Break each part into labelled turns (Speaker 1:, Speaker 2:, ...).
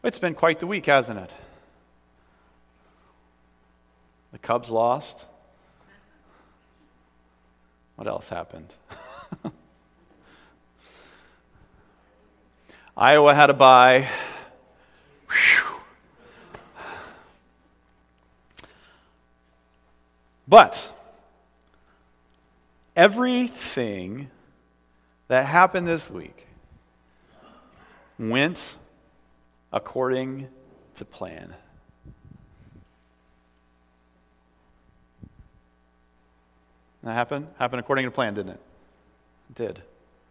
Speaker 1: It's been quite the week, hasn't it? The Cubs lost. What else happened? Iowa had a bye. Whew. But everything that happened this week went according to plan. That happened? Happened according to plan, didn't it? It did.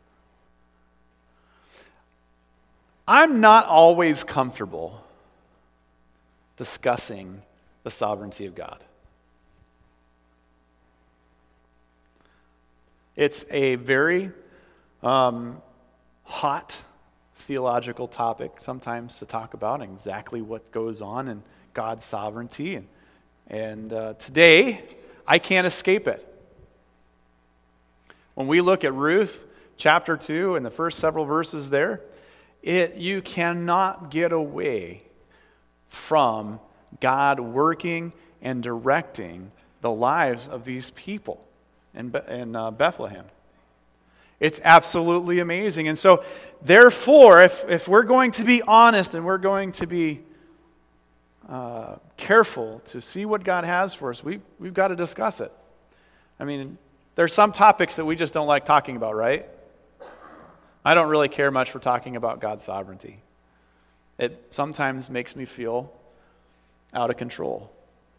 Speaker 1: I'm not always comfortable discussing the sovereignty of God. It's a very hot theological topic sometimes to talk about, exactly what goes on in God's sovereignty. And today, I can't escape it. When we look at Ruth chapter 2 and the first several verses there, you cannot get away from God working and directing the lives of these people in Bethlehem. It's absolutely amazing. And so, therefore, if we're going to be honest and we're going to be careful to see what God has for us, we've got to discuss it. I mean, there's some topics that we just don't like talking about, right? I don't really care much for talking about God's sovereignty. It sometimes makes me feel out of control.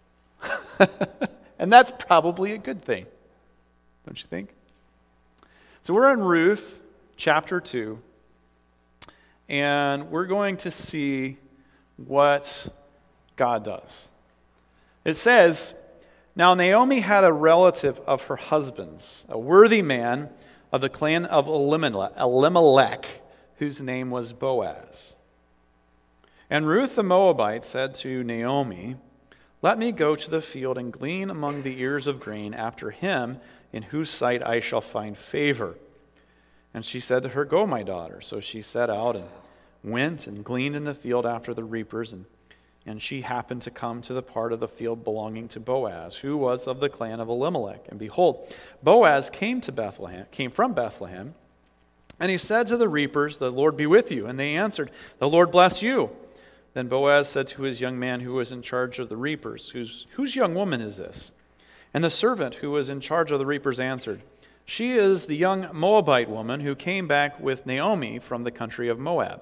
Speaker 1: And that's probably a good thing, don't you think? So we're in Ruth chapter 2, and we're going to see what God does. It says, "Now Naomi had a relative of her husband's, a worthy man of the clan of Elimelech, whose name was Boaz. And Ruth the Moabite said to Naomi, 'Let me go to the field and glean among the ears of grain after him in whose sight I shall find favor.' And she said to her, 'Go, my daughter.' So she set out and went and gleaned in the field after the reapers, and she happened to come to the part of the field belonging to Boaz, who was of the clan of Elimelech. And behold, Boaz came from Bethlehem, and he said to the reapers, 'The Lord be with you.' And they answered, 'The Lord bless you.' Then Boaz said to his young man who was in charge of the reapers, 'Whose young woman is this?' And the servant who was in charge of the reapers answered, 'She is the young Moabite woman who came back with Naomi from the country of Moab.'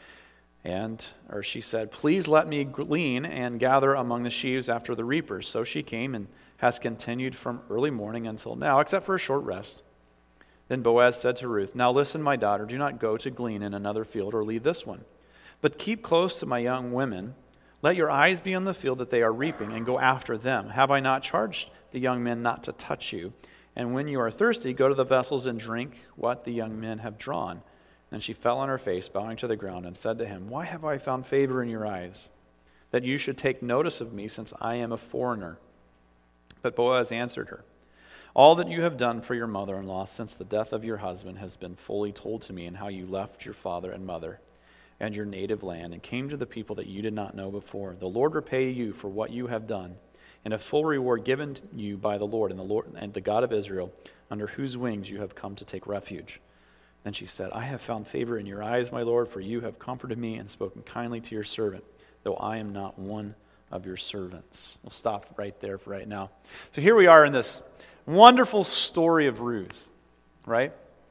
Speaker 1: Or she said, 'Please let me glean and gather among the sheaves after the reapers.' So she came and has continued from early morning until now, except for a short rest. Then Boaz said to Ruth, 'Now listen, my daughter, do not go to glean in another field or leave this one, but keep close to my young women. Let your eyes be on the field that they are reaping, and go after them. Have I not charged the young men not to touch you? And when you are thirsty, go to the vessels and drink what the young men have drawn.' And she fell on her face, bowing to the ground, and said to him, 'Why have I found favor in your eyes, that you should take notice of me, since I am a foreigner?' But Boaz answered her, 'All that you have done for your mother-in-law since the death of your husband has been fully told to me, and how you left your father and mother and your native land, and came to the people that you did not know before. The Lord repay you for what you have done, and a full reward given you by the Lord and the God of Israel, under whose wings you have come to take refuge.' Then she said, 'I have found favor in your eyes, my Lord, for you have comforted me and spoken kindly to your servant, though I am not one of your servants.'" We'll stop right there for right now. So here we are in this wonderful story of Ruth, right?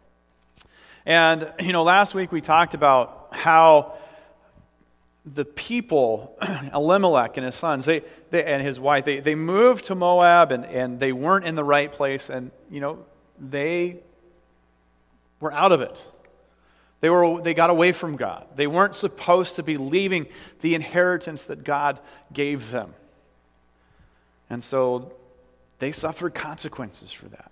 Speaker 1: And, last week we talked about how the people, Elimelech and his sons, they and his wife, they moved to Moab, and they weren't in the right place, and, they were out of it. They got away from God. They weren't supposed to be leaving the inheritance that God gave them. And so they suffered consequences for that.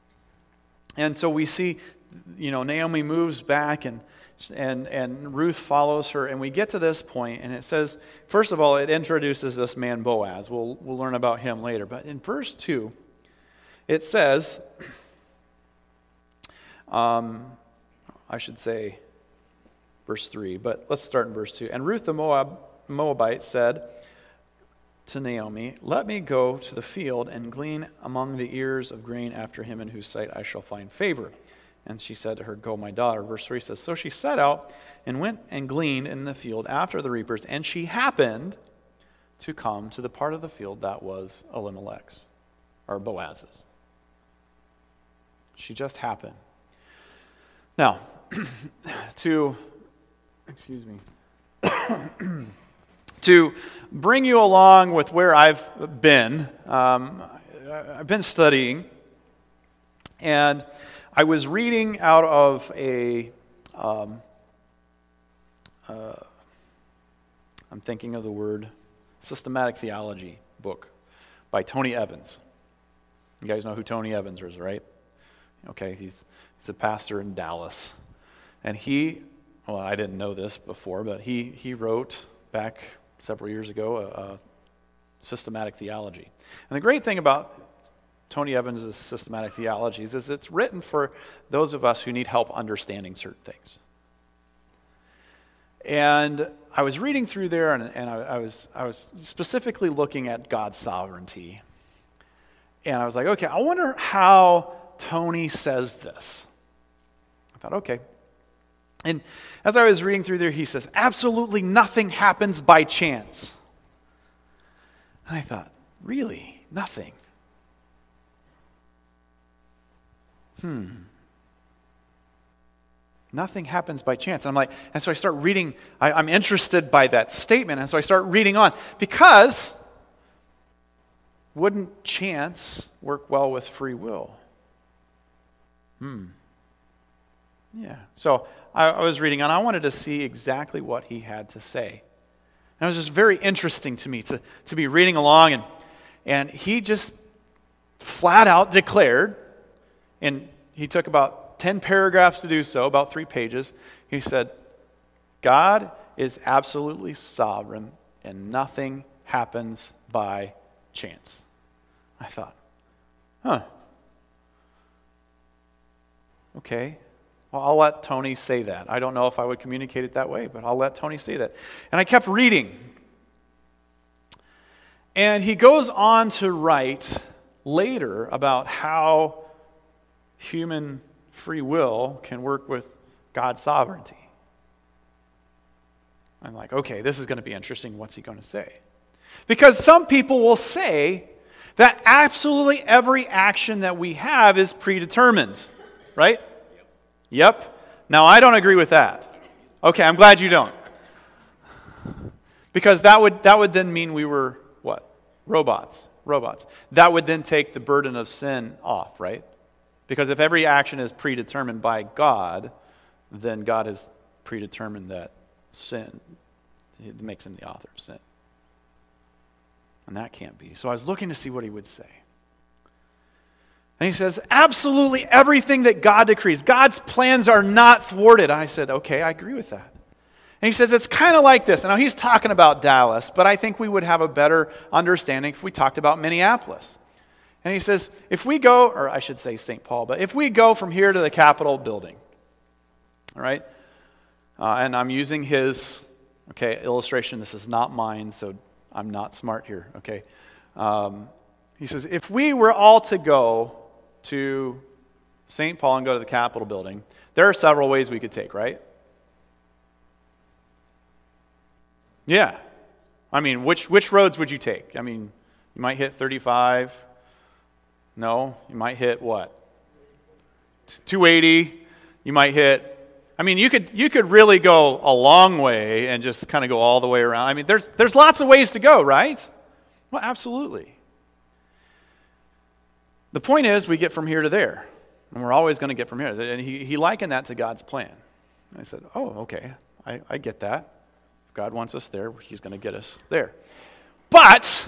Speaker 1: And so we see, Naomi moves back, and Ruth follows her, and we get to this point, and it says, first of all, it introduces this man Boaz. We'll learn about him later. But in verse 2, it says, verse 3, but let's start in verse 2. And Ruth the Moabite said to Naomi, "Let me go to the field and glean among the ears of grain after him in whose sight I shall find favor." And she said to her, "Go, my daughter." Verse 3 says, "So she set out and went and gleaned in the field after the reapers, and she happened to come to the part of the field that was Elimelech's," or Boaz's. She just happened. Now, to bring you along with where I've been studying, and I was reading out of I'm thinking of the word, systematic theology book by Tony Evans. You guys know who Tony Evans is, right? Okay, he's a pastor in Dallas. And I didn't know this before, but he wrote back several years ago a systematic theology. And the great thing about Tony Evans' systematic theologies is it's written for those of us who need help understanding certain things. And I was reading through there, and I was specifically looking at God's sovereignty. And I was like, okay, I wonder how Tony says this. I thought, okay. And as I was reading through there, he says, absolutely nothing happens by chance. And I thought, really? Nothing? Nothing happens by chance. And so I start reading, I'm interested by that statement, and so I start reading on, because wouldn't chance work well with free will? Yeah. So I was reading on. I wanted to see exactly what he had to say. And it was just very interesting to me to be reading along, and he just flat out declared, and he took about 10 paragraphs to do so, about 3 pages. He said, God is absolutely sovereign, and nothing happens by chance. I thought, okay. Well, I'll let Tony say that. I don't know if I would communicate it that way, but I'll let Tony say that. And I kept reading. And he goes on to write later about how human free will can work with God's sovereignty. I'm like, okay, this is going to be interesting. What's he going to say? Because some people will say that absolutely every action that we have is predetermined, right? Yep. Now, I don't agree with that. Okay, I'm glad you don't. Because that would then mean we were, what? Robots. That would then take the burden of sin off, right? Because if every action is predetermined by God, then God has predetermined that sin. It makes him the author of sin. And that can't be. So I was looking to see what he would say. And he says, absolutely everything that God decrees, God's plans are not thwarted. I said, okay, I agree with that. And he says, it's kind of like this. Now, he's talking about Dallas, but I think we would have a better understanding if we talked about Minneapolis. And he says, if we go, or I should say St. Paul, but if we go from here to the Capitol building, all right, and I'm using his, illustration. This is not mine, so I'm not smart here, okay. He says, if we were all to go to St. Paul and go to the Capitol building, there are several ways we could take, right? Yeah. I mean, which roads would you take? I mean, you might hit 35. No, you might hit what? 280. You might hit, I mean, you could really go a long way and just kind of go all the way around. I mean, there's lots of ways to go, right? Well, absolutely. The point is, we get from here to there. And we're always going to get from here. And he likened that to God's plan. And I said, oh, okay, I get that. If God wants us there, he's going to get us there. But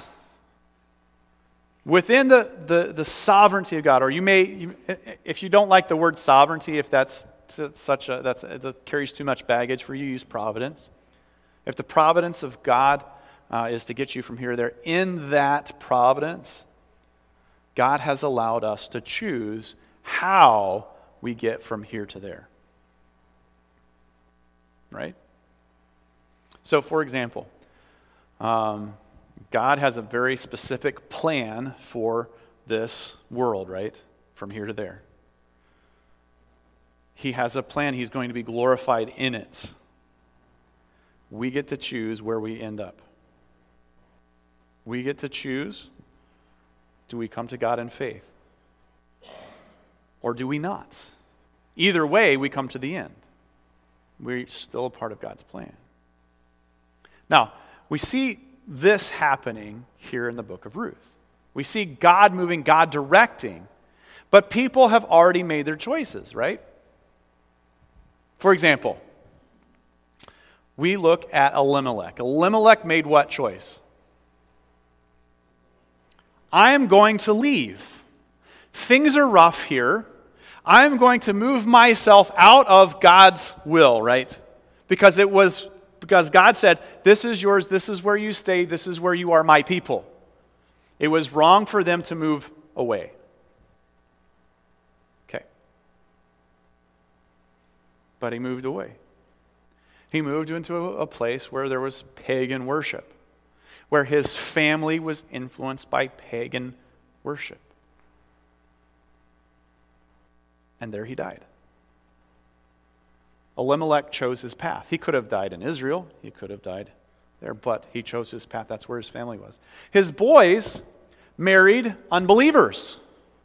Speaker 1: within the sovereignty of God, or if you don't like the word sovereignty, if that carries too much baggage for you, use providence. If the providence of God is to get you from here to there, in that providence, God has allowed us to choose how we get from here to there. Right? So, for example, God has a very specific plan for this world, right? From here to there. He has a plan. He's going to be glorified in it. We get to choose where we end up. We get to choose, do we come to God in faith? Or do we not? Either way, we come to the end. We're still a part of God's plan. Now, we see this happening here in the book of Ruth. We see God moving, God directing, but people have already made their choices, right? For example, we look at Elimelech. Elimelech made what choice? I am going to leave. Things are rough here. I'm going to move myself out of God's will, right? Because God said, this is yours, this is where you stay, this is where you are my people. It was wrong for them to move away. Okay. But he moved away. He moved into a place where there was pagan worship, where his family was influenced by pagan worship. And there he died. Elimelech chose his path. He could have died in Israel. He could have died there, but he chose his path. That's where his family was. His boys married unbelievers.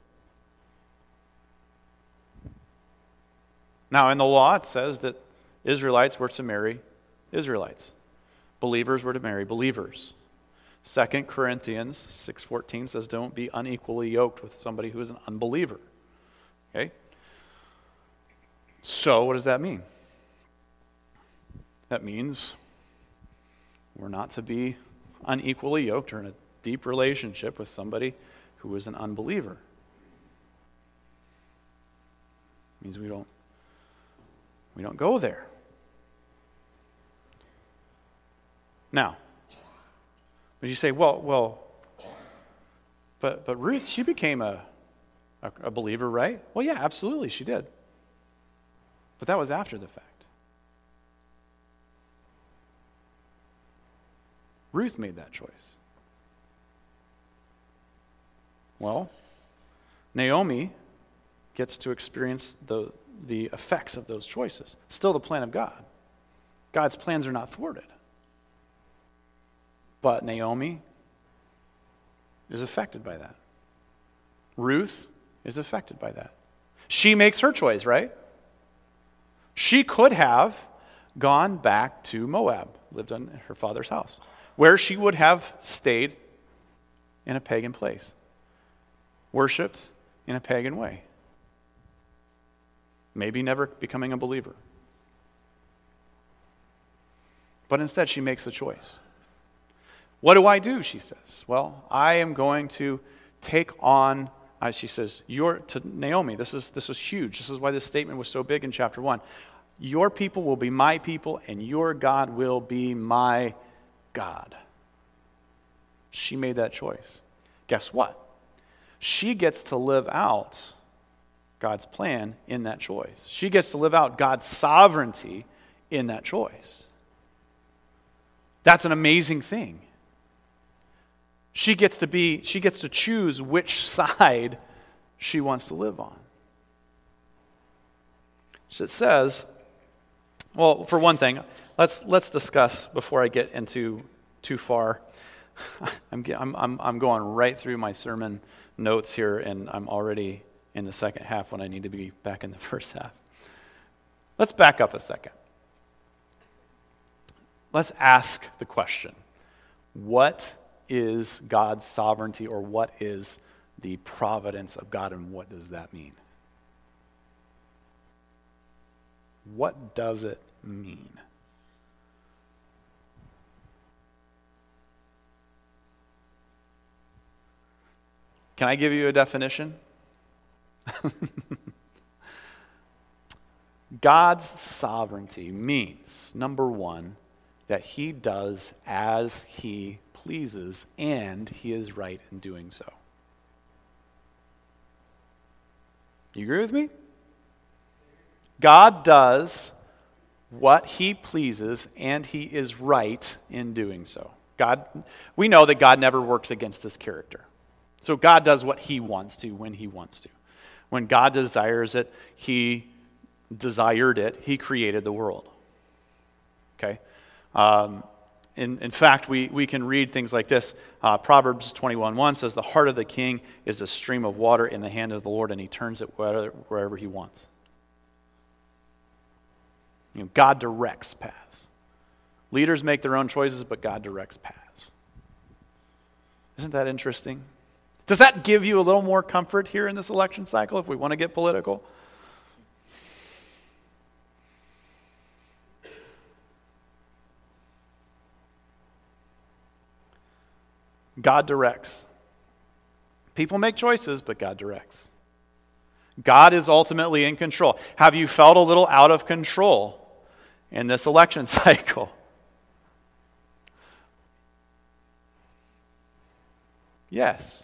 Speaker 1: Now, in the law, it says that Israelites were to marry Israelites. Believers were to marry believers. 2 Corinthians 6:14 says, don't be unequally yoked with somebody who is an unbeliever. Okay? So, what does that mean? That means we're not to be unequally yoked or in a deep relationship with somebody who is an unbeliever. It means we don't go there. Now, but you say, well, but Ruth, she became a believer, right? Well, yeah, absolutely, she did. But that was after the fact. Ruth made that choice. Well, Naomi gets to experience the effects of those choices. Still the plan of God. God's plans are not thwarted. But Naomi is affected by that. Ruth is affected by that. She makes her choice, right? She could have gone back to Moab, lived in her father's house, where she would have stayed in a pagan place, worshipped in a pagan way, maybe never becoming a believer. But instead, she makes the choice. What do I do, she says? Well, I am going to take on, she says, to Naomi, this is huge. This is why this statement was so big in chapter 1. Your people will be my people, and your God will be my God. She made that choice. Guess what? She gets to live out God's plan in that choice. She gets to live out God's sovereignty in that choice. That's an amazing thing. She gets to choose which side she wants to live on. So it says, well, for one thing, let's discuss before I get into too far. I'm going right through my sermon notes here, and I'm already in the second half when I need to be back in the first half. Let's back up a second. Let's ask the question, what is God's sovereignty, or what is the providence of God, and what does that mean? What does it mean? Can I give you a definition? God's sovereignty means, number one, that he does as he pleases, and he is right in doing so. You agree with me? God does what he pleases, and he is right in doing so. We know that God never works against his character. So God does what he wants to when he wants to. When God desires it, he desired it. He created the world. Okay? In fact, we can read things like this. Proverbs 21:1 says, "The heart of the king is a stream of water in the hand of the Lord, and he turns it wherever he wants." God directs paths. Leaders make their own choices, but God directs paths. Isn't that interesting? Does that give you a little more comfort here in this election cycle if we want to get political? God directs. People make choices, but God directs. God is ultimately in control. Have you felt a little out of control in this election cycle? Yes.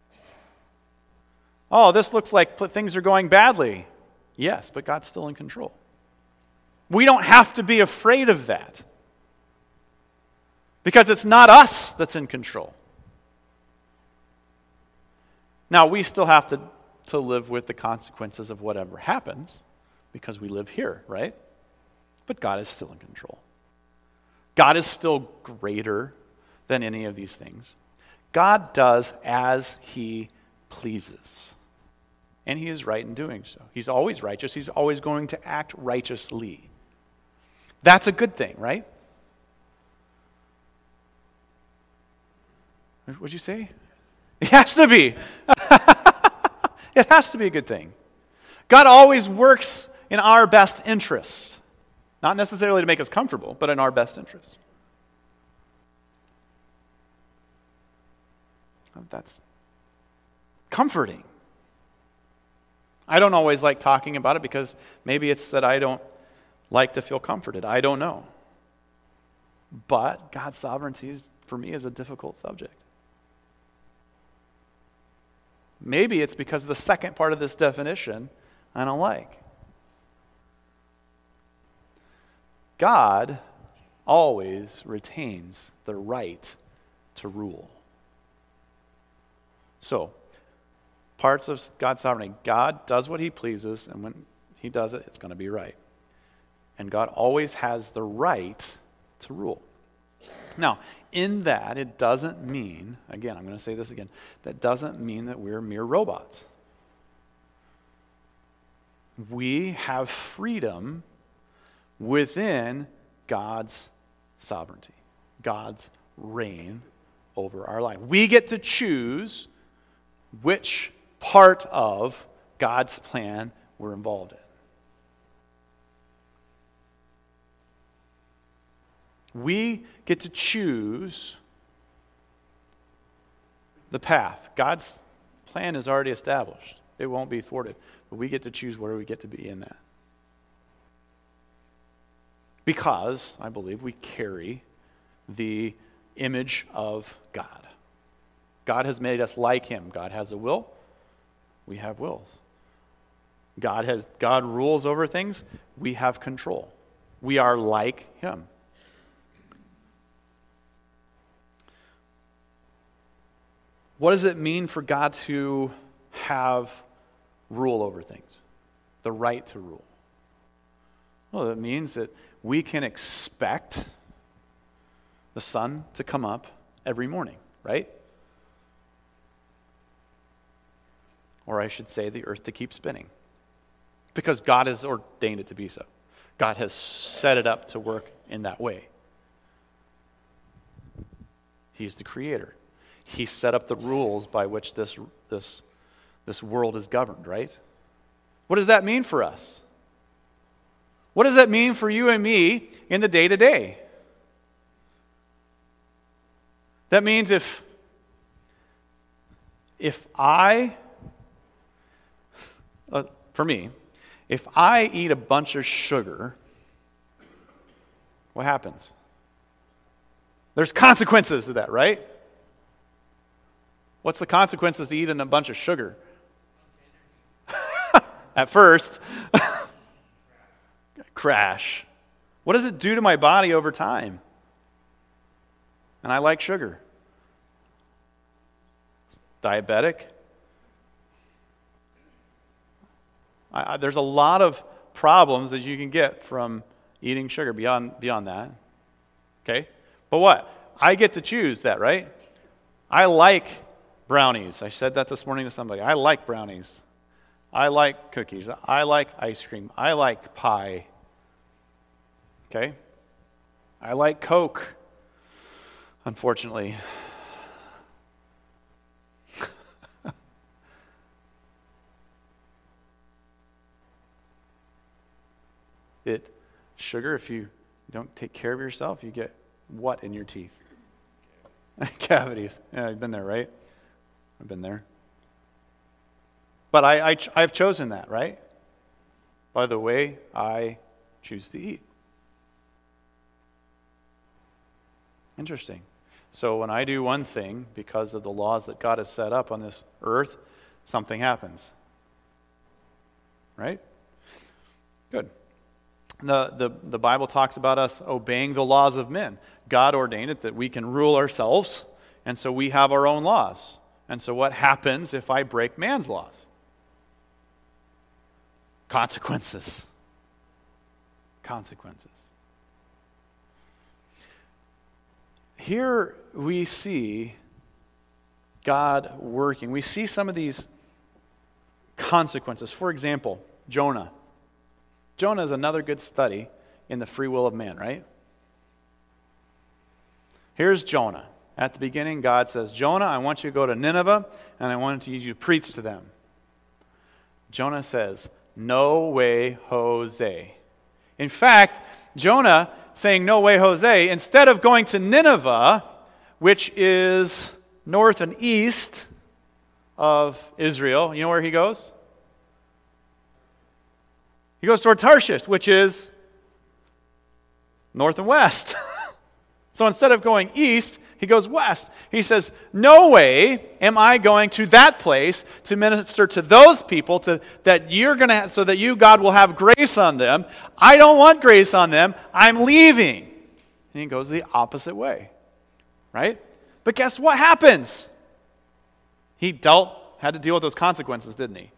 Speaker 1: Oh, this looks like things are going badly. Yes, but God's still in control. We don't have to be afraid of that, because it's not us that's in control. Now, we still have to live with the consequences of whatever happens, because we live here, right? But God is still in control. God is still greater than any of these things. God does as he pleases. And he is right in doing so. He's always righteous. He's always going to act righteously. That's a good thing, right? What'd you say? It has to be. It has to be a good thing. God always works in our best interest. Not necessarily to make us comfortable, but in our best interest. That's comforting. I don't always like talking about it because maybe it's that I don't like to feel comforted. I don't know. But God's sovereignty, for me, is a difficult subject. Maybe it's because of the second part of this definition I don't like. God always retains the right to rule. So, parts of God's sovereignty. God does what he pleases, and when he does it, it's going to be right. And God always has the right to rule. Now, in that, it doesn't mean, again, I'm going to say this again, that doesn't mean that we're mere robots. We have freedom within God's sovereignty, God's reign over our life. We get to choose which part of God's plan we're involved in. We get to choose the path. God's plan is already established. It won't be thwarted. But we get to choose where we get to be in that. Because, I believe, we carry the image of God. God has made us like him. God has a will. We have wills. God rules over things. We have control. We are like him. What does it mean for God to have rule over things? The right to rule. Well, it means that we can expect the sun to come up every morning, right? Or I should say the earth to keep spinning. Because God has ordained it to be so. God has set it up to work in that way. He's the creator. He set up the rules by which this world is governed, right? What does that mean for us? What does that mean for you and me in the day-to-day? That means if I, for me, if I eat a bunch of sugar, what happens? There's consequences to that, right? What's the consequences to eating a bunch of sugar? At first, crash. What does it do to my body over time? And I like sugar. Diabetic. There's a lot of problems that you can get from eating sugar beyond that. Okay? But what? I get to choose that, right? I like brownies. I said that this morning to somebody. I like brownies. I like cookies. I like ice cream. I like pie. Okay? I like Coke, unfortunately. Sugar, if you don't take care of yourself, you get what in your teeth? Cavities. Yeah, you've been there, right? I've been there. But I've chosen that, right? By the way I choose to eat. Interesting. So when I do one thing, because of the laws that God has set up on this earth, something happens. Right? Good. The Bible talks about us obeying the laws of men. God ordained it that we can rule ourselves, and so we have our own laws. And so what happens if I break man's laws? Consequences. Consequences. Here we see God working. We see some of these consequences. For example, Jonah. Jonah is another good study in the free will of man, right? Here's Jonah. At the beginning, God says, Jonah, I want you to go to Nineveh, and I want you to preach to them. Jonah says, no way, Jose. In fact, Jonah saying, no way, Jose, instead of going to Nineveh, which is north and east of Israel, you know where he goes? He goes toward Tarshish, which is north and west. So instead of going east, he goes west. He says, no way am I going to that place to minister to those people that you're going to, so that you, God, will have grace on them. I don't want grace on them. I'm leaving. And he goes the opposite way. Right? But guess what happens? He had to deal with those consequences, didn't he?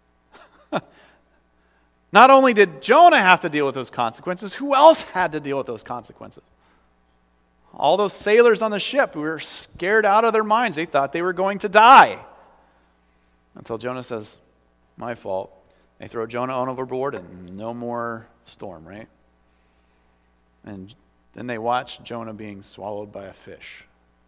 Speaker 1: Not only did Jonah have to deal with those consequences, who else had to deal with those consequences? All those sailors on the ship who were scared out of their minds. They thought they were going to die. Until Jonah says, my fault. They throw Jonah overboard and no more storm, right? And then they watch Jonah being swallowed by a fish.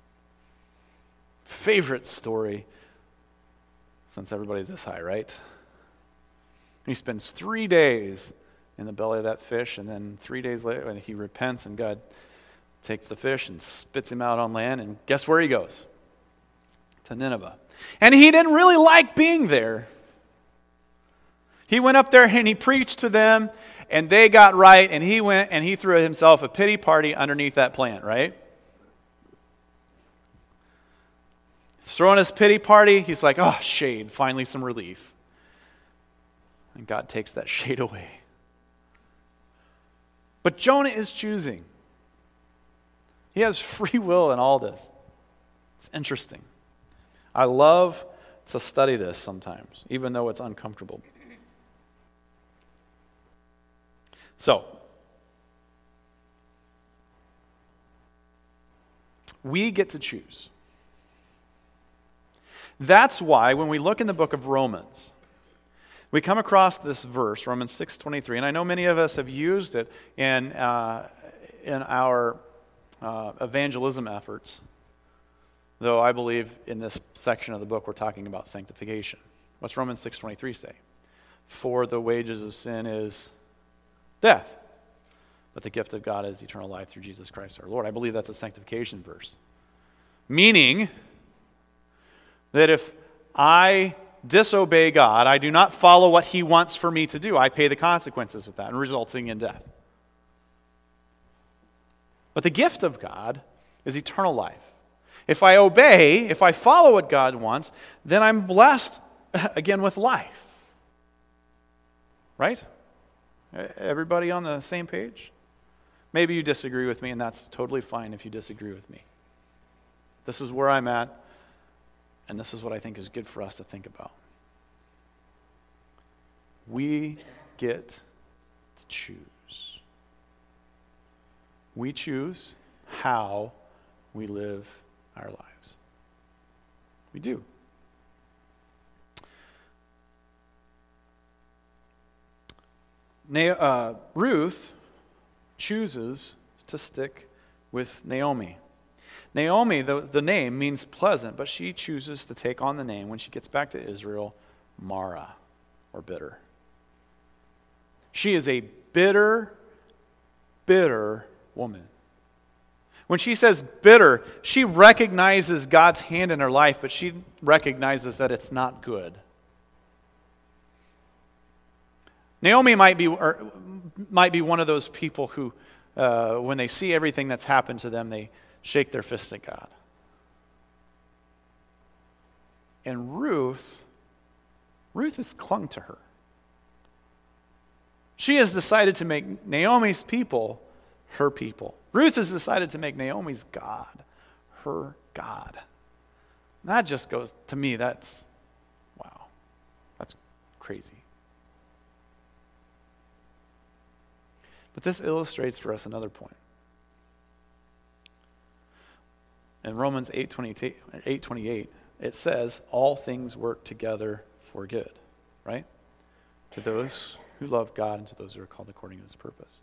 Speaker 1: Favorite story since everybody's this high, right? He spends 3 days in the belly of that fish, and then 3 days later, when he repents, and God takes the fish and spits him out on land, and guess where he goes? To Nineveh. And he didn't really like being there. He went up there and he preached to them, and they got right, and he went and he threw himself a pity party underneath that plant, right? Throwing his pity party, he's like, oh, shade, finally some relief. And God takes that shade away. But Jonah is choosing. He has free will in all this. It's interesting. I love to study this sometimes, even though it's uncomfortable. So, we get to choose. That's why when we look in the book of Romans, we come across this verse, Romans 6:23, and I know many of us have used it in our evangelism efforts, though I believe in this section of the book we're talking about sanctification. What's Romans 6:23 say? For the wages of sin is death, but the gift of God is eternal life through Jesus Christ our Lord. I believe that's a sanctification verse. Meaning that if I disobey God, I do not follow what He wants for me to do, I pay the consequences of that, and resulting in death. But the gift of God is eternal life. If I obey, if I follow what God wants, then I'm blessed again with life. Right? Everybody on the same page? Maybe you disagree with me, and that's totally fine if you disagree with me. This is where I'm at, and this is what I think is good for us to think about. We get to choose. We choose how we live our lives. We do. Ruth chooses to stick with Naomi. Naomi, the name, means pleasant, but she chooses to take on the name, when she gets back to Israel, Mara, or bitter. She is a bitter, bitter woman. When she says bitter, she recognizes God's hand in her life, but she recognizes that it's not good. Naomi might be one of those people who, when they see everything that's happened to them, they shake their fists at God. And Ruth has clung to her. She has decided to make Naomi's people her people. Ruth has decided to make Naomi's God her God. And that just goes, to me, that's crazy. But this illustrates for us another point. In Romans 8:28, it says, all things work together for good, right? To those who love God and to those who are called according to his purpose.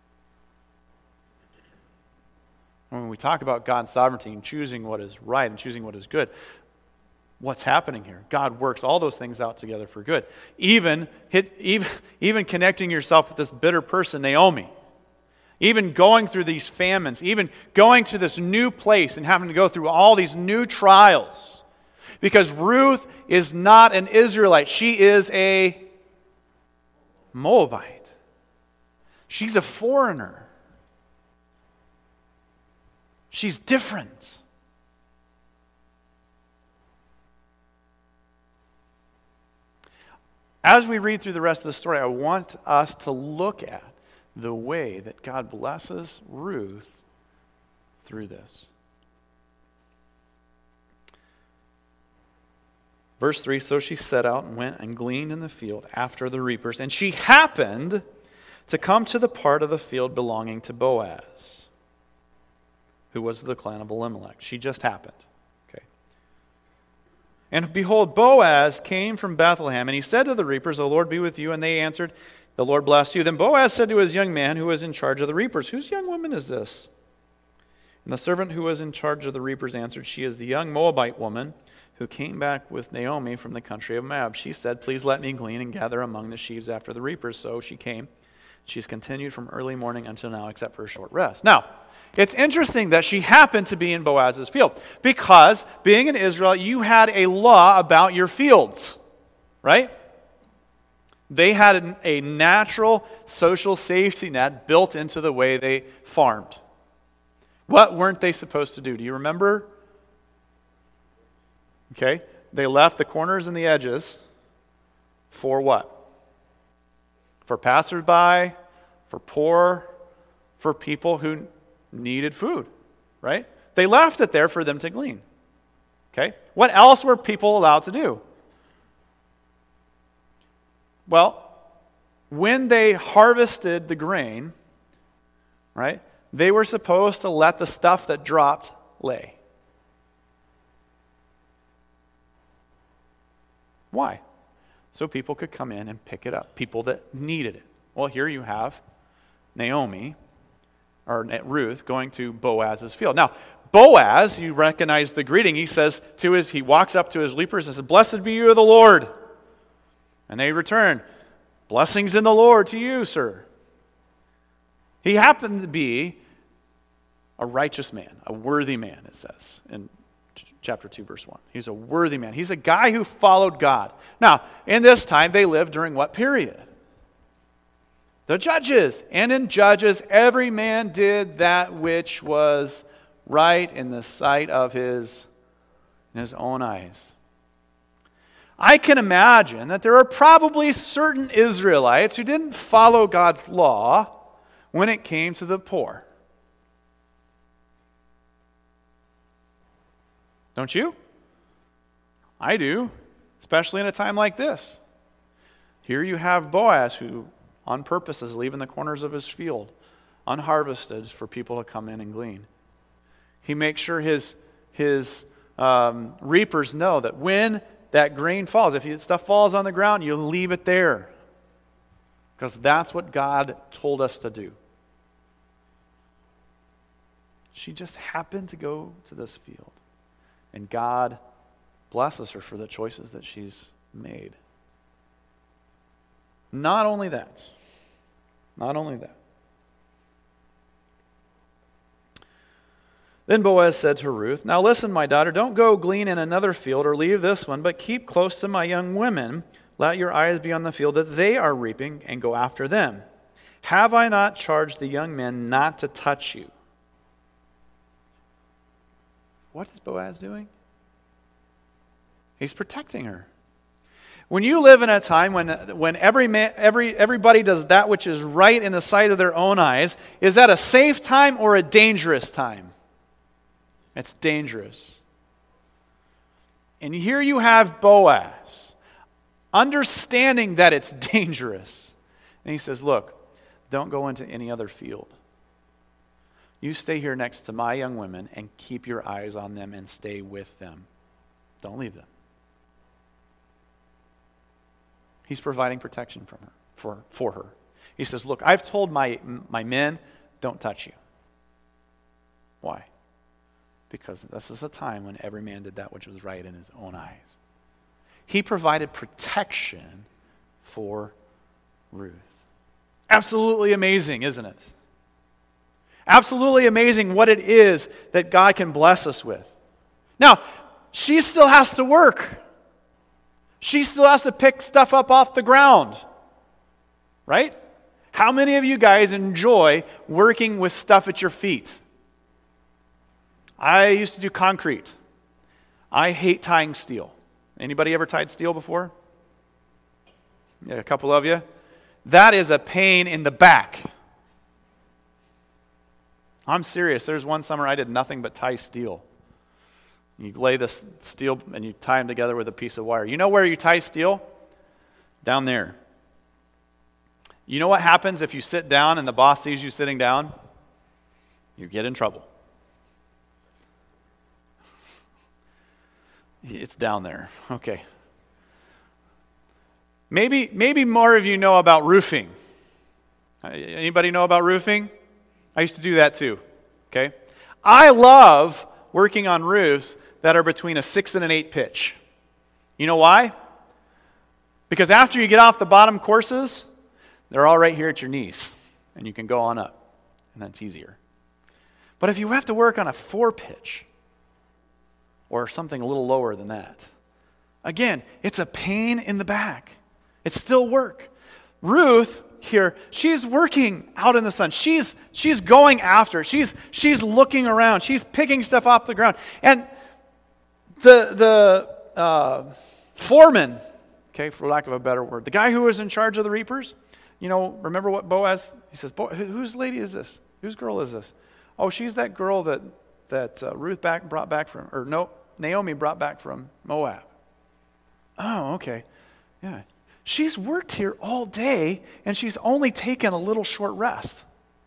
Speaker 1: When we talk about God's sovereignty and choosing what is right and choosing what is good, what's happening here? God works all those things out together for good. Even connecting yourself with this bitter person, Naomi. Even going through these famines. Even going to this new place and having to go through all these new trials. Because Ruth is not an Israelite. She is a Moabite. She's a foreigner. She's different. As we read through the rest of the story, I want us to look at the way that God blesses Ruth through this. Verse 3, so she set out and went and gleaned in the field after the reapers, and she happened to come to the part of the field belonging to Boaz, who was the clan of Elimelech. She just happened. Okay. And behold, Boaz came from Bethlehem, and he said to the reapers, the Lord be with you. And they answered, the Lord bless you. Then Boaz said to his young man who was in charge of the reapers, whose young woman is this? And the servant who was in charge of the reapers answered, she is the young Moabite woman who came back with Naomi from the country of Moab. She said, please let me glean and gather among the sheaves after the reapers. So she came. She's continued from early morning until now, except for a short rest. Now, it's interesting that she happened to be in Boaz's field, because being in Israel, you had a law about your fields, right? They had a natural social safety net built into the way they farmed. What weren't they supposed to do? Do you remember? Okay, they left the corners and the edges for what? For passersby, for poor, for people who needed food, right? They left it there for them to glean. Okay? What else were people allowed to do? Well, when they harvested the grain, right, they were supposed to let the stuff that dropped lay. Why? So people could come in and pick it up, people that needed it. Well, here you have Naomi, or Ruth, going to Boaz's field. Now, Boaz, you recognize the greeting. He walks up to his reapers and says, blessed be you of the Lord. And they return, blessings in the Lord to you, sir. He happened to be a righteous man, a worthy man, it says in chapter 2, verse 1. He's a worthy man. He's a guy who followed God. Now, in this time, they lived during what period? The Judges. And in Judges, every man did that which was right in the sight of his own eyes. I can imagine that there are probably certain Israelites who didn't follow God's law when it came to the poor. Don't you? I do, especially in a time like this. Here you have Boaz, who on purpose is leaving the corners of his field unharvested for people to come in and glean. He makes sure his reapers know that when that grain falls, if stuff falls on the ground, you leave it there. Because that's what God told us to do. She just happened to go to this field. And God blesses her for the choices that she's made. Not only that. Then Boaz said to Ruth, "Now listen, my daughter, don't go glean in another field or leave this one, but keep close to my young women. Let your eyes be on the field that they are reaping and go after them. Have I not charged the young men not to touch you?" What is Boaz doing? He's protecting her. When you live in a time when everybody does that which is right in the sight of their own eyes, is that a safe time or a dangerous time? It's dangerous. And here you have Boaz, understanding that it's dangerous. And he says, look, don't go into any other field. You stay here next to my young women and keep your eyes on them and stay with them. Don't leave them. He's providing protection from her, for her. He says, look, I've told my men, don't touch you. Why? Because this is a time when every man did that which was right in his own eyes. He provided protection for Ruth. Absolutely amazing, isn't it? Absolutely amazing what it is that God can bless us with. Now, she still has to work. She still has to pick stuff up off the ground. Right? How many of you guys enjoy working with stuff at your feet? I used to do concrete. I hate tying steel. Anybody ever tied steel before? Yeah, a couple of you. That is a pain in the back. I'm serious. There's one summer I did nothing but tie steel. You lay the steel and you tie them together with a piece of wire. You know where you tie steel? Down there. You know what happens if you sit down and the boss sees you sitting down? You get in trouble. It's down there. Okay. Maybe more of you know about roofing. Anybody know about roofing? I used to do that too. Okay. I love working on roofs that are between a 6 and an 8 pitch. You know why? Because after you get off the bottom courses, they're all right here at your knees, and you can go on up, and that's easier. But if you have to work on a 4 pitch, or something a little lower than that, again, it's a pain in the back. It's still work. Ruth here, she's working out in the sun. She's going after it. She's looking around. She's picking stuff off the ground. And the foreman, okay, for lack of a better word, the guy who was in charge of the reapers, you know, remember what Boaz, he says, whose lady is this? Whose girl is this? Oh, she's that girl that Ruth brought back from, or no, Naomi brought back from Moab. Oh, okay. Yeah. She's worked here all day, and she's only taken a little short rest.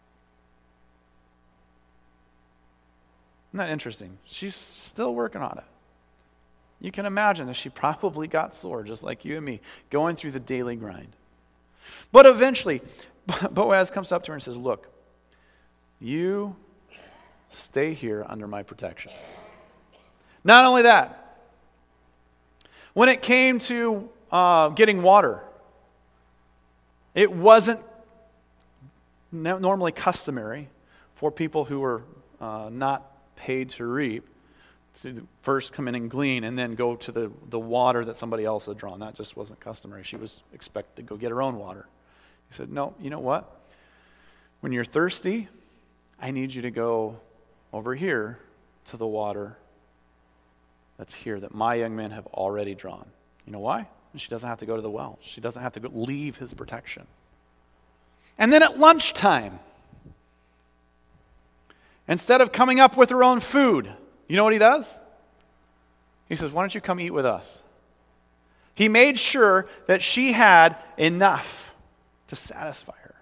Speaker 1: Isn't that interesting? She's still working on it. You can imagine that she probably got sore, just like you and me, going through the daily grind. But eventually, Boaz comes up to her and says, look, you stay here under my protection. Not only that, when it came to getting water, it wasn't normally customary for people who were not paid to reap to first come in and glean and then go to the water that somebody else had drawn. That just wasn't customary. She was expected to go get her own water. He said, no, you know what? When you're thirsty, I need you to go over here to the water that's here that my young men have already drawn. You know why? She doesn't have to go to the well. She doesn't have to leave his protection. And then at lunchtime, Instead of coming up with her own food, you know what he does? He says, why don't you come eat with us? He made sure that she had enough to satisfy her.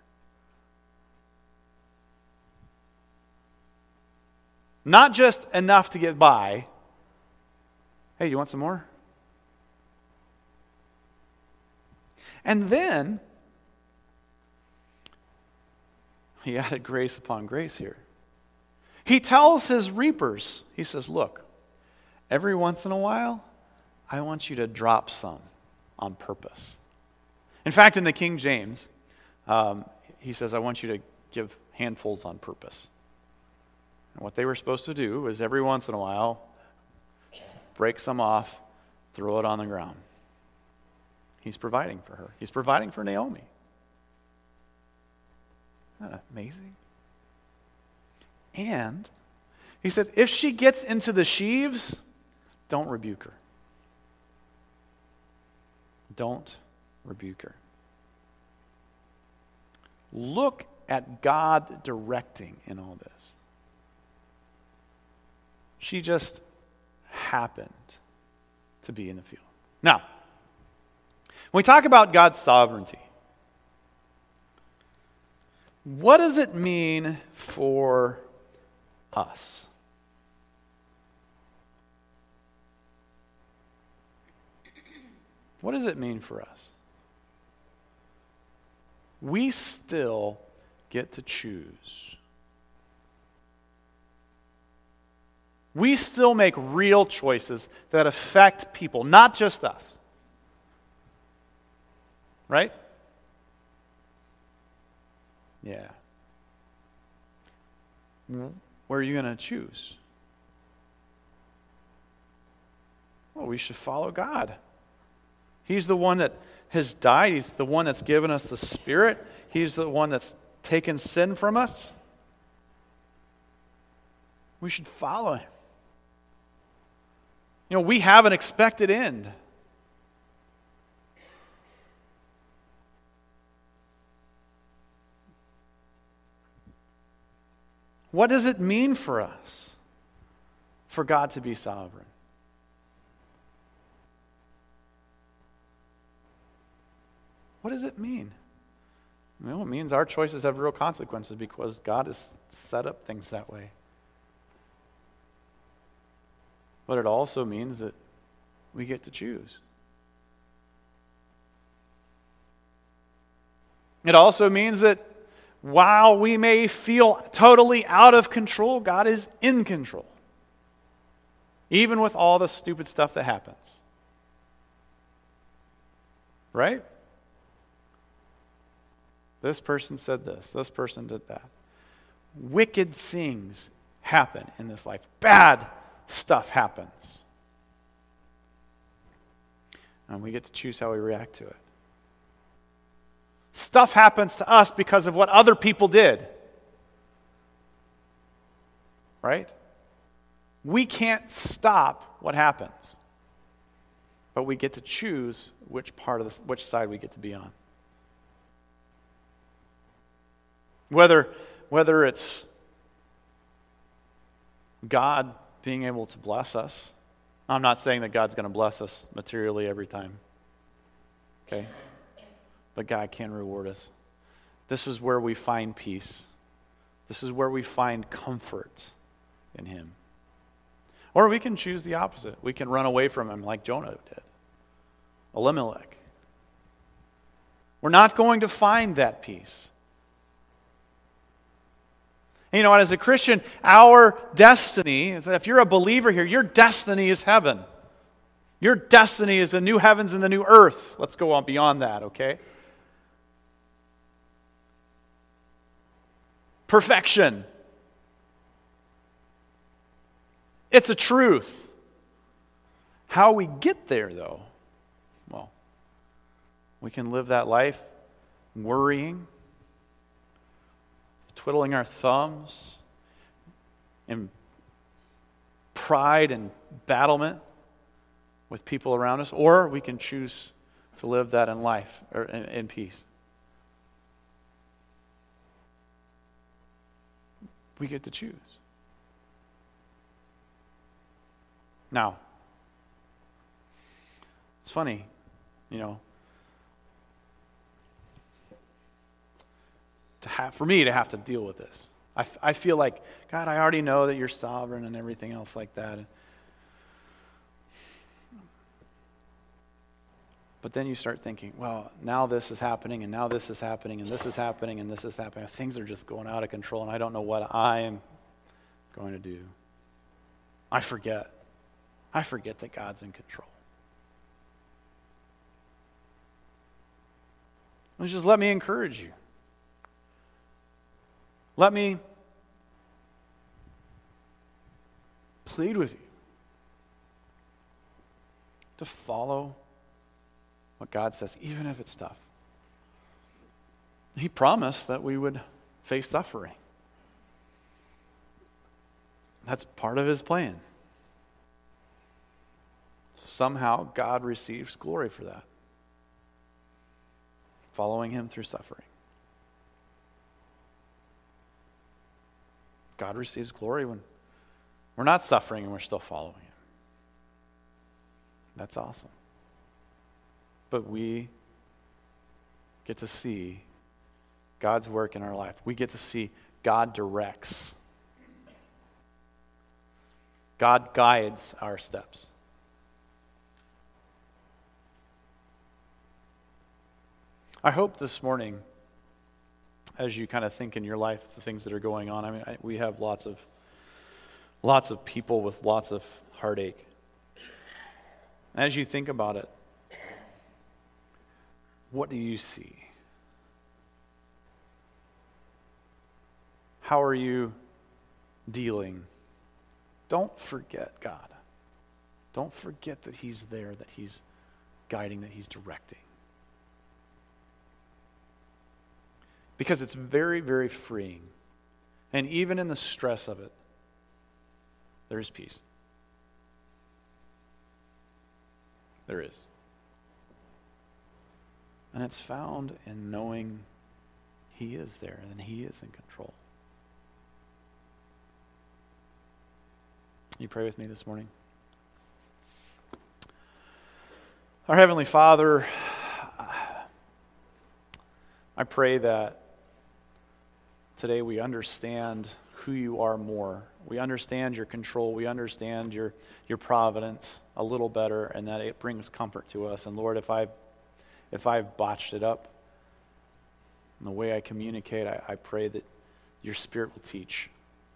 Speaker 1: Not just enough to get by. Hey, you want some more? And then, he added grace upon grace here. He tells his reapers, he says, look, every once in a while, I want you to drop some on purpose. In fact, in the King James, he says, I want you to give handfuls on purpose. And what they were supposed to do was every once in a while, break some off, throw it on the ground. He's providing for her. He's providing for Naomi. Isn't that amazing? And he said, if she gets into the sheaves, don't rebuke her. Don't rebuke her. Look at God directing in all this. She just happened to be in the field. Now, when we talk about God's sovereignty, what does it mean for us? What does it mean for us? We still get to choose. We still make real choices that affect people, not just us. Right? Yeah. Where are you going to choose? Well, we should follow God. He's the one that has died. He's the one that's given us the Spirit. He's the one that's taken sin from us. We should follow Him. You know, we have an expected end. What does it mean for us for God to be sovereign? What does it mean? Well, it means our choices have real consequences because God has set up things that way. But it also means that we get to choose. It also means that while we may feel totally out of control, God is in control. Even with all the stupid stuff that happens. Right? This person said this. This person did that. Wicked things happen in this life. Bad stuff happens. And we get to choose how we react to it. Stuff happens to us because of what other people did. Right? We can't stop what happens. But we get to choose which side we get to be on. Whether it's God being able to bless us. I'm not saying that God's going to bless us materially every time. Okay? But God can reward us. This is where we find peace. This is where we find comfort in Him. Or we can choose the opposite. We can run away from Him like Jonah did. Elimelech. We're not going to find that peace. You know, as a Christian, our destiny, if you're a believer here, your destiny is heaven. Your destiny is the new heavens and the new earth. Let's go on beyond that, okay? Perfection. It's a truth. How we get there, though, well, we can live that life worrying, twiddling our thumbs, in pride and battlement with people around us, or we can choose to live that in life, or in peace. We get to choose. Now, it's funny, for me to have to deal with this. I feel like, God, I already know that you're sovereign and everything else like that. But then you start thinking, well, now this is happening, and now this is happening, and this is happening, and this is happening. Things are just going out of control, and I don't know what I am going to do. I forget that God's in control. Just let me encourage you. Let me plead with you to follow what God says, even if it's tough. He promised that we would face suffering. That's part of his plan. Somehow God receives glory for that, following him through suffering. God receives glory when we're not suffering and we're still following him. That's awesome. But we get to see God's work in our life. We get to see God directs. God guides our steps. I hope this morning, as you kind of think in your life, the things that are going on, we have lots of people with lots of heartache. As you think about it, what do you see? How are you dealing? Don't forget God. Don't forget that he's there, that he's guiding, that he's directing. Because it's very, very freeing. And even in the stress of it, there is peace. There is. And it's found in knowing he is there and he is in control. You pray with me this morning? Our Heavenly Father, I pray that today we understand who you are more. We understand your control. We understand your providence a little better, and that it brings comfort to us. And Lord, if I've botched it up in the way I communicate, I pray that your Spirit will teach.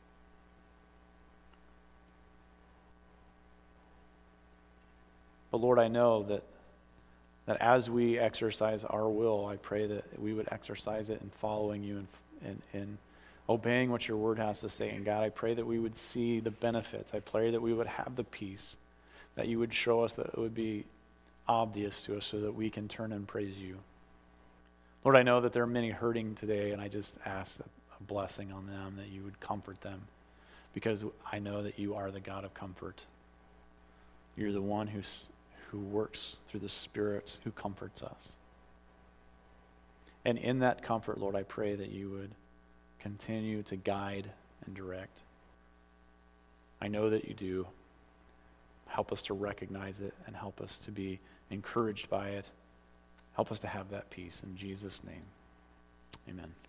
Speaker 1: But Lord, I know that as we exercise our will, I pray that we would exercise it in following you and obeying what your word has to say. And God, I pray that we would see the benefits. I pray that we would have the peace, that you would show us, that it would be obvious to us so that we can turn and praise you. Lord, I know that there are many hurting today, and I just ask a blessing on them, that you would comfort them, because I know that you are the God of comfort. You're the one who works through the Spirit, who comforts us. And in that comfort, Lord, I pray that you would continue to guide and direct. I know that you do. Help us to recognize it and help us to be encouraged by it. Help us to have that peace. In Jesus' name, amen.